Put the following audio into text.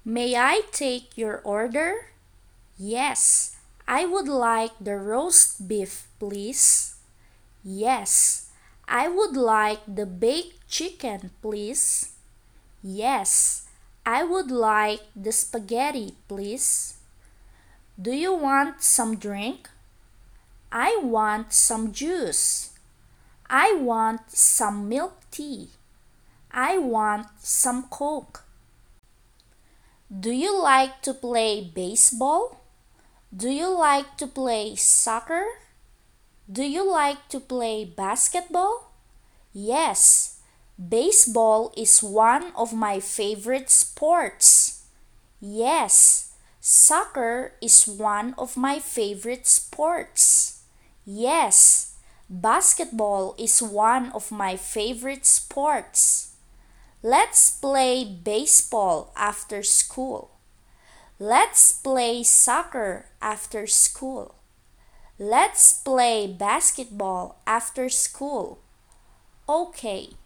May I take your order? Yes, I would like the roast beef, please. Yes, I would like the baked chicken, please. Yes, I would like the spaghetti, please. Do you want some drink? I want some juice. I want some milk tea. I want some Coke. Do you like to play baseball? Do you like to play soccer? Do you like to play basketball? Yes, baseball is one of my favorite sports. Yes, soccer is one of my favorite sports. Yes, basketball is one of my favorite sports. Let's play baseball after school. Let's play soccer after school. Let's play basketball after school. Okay.